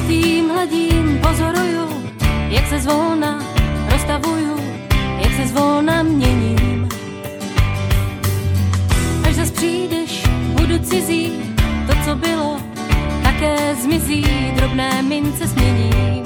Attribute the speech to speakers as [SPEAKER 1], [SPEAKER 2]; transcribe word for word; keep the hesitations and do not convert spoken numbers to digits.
[SPEAKER 1] Skrytým hladím pozoruju, jak se zvolna roztavuju, jak se zvolna měním. Až zas přijdeš, budu cizí, to, co bylo, také zmizí, drobné mince směním.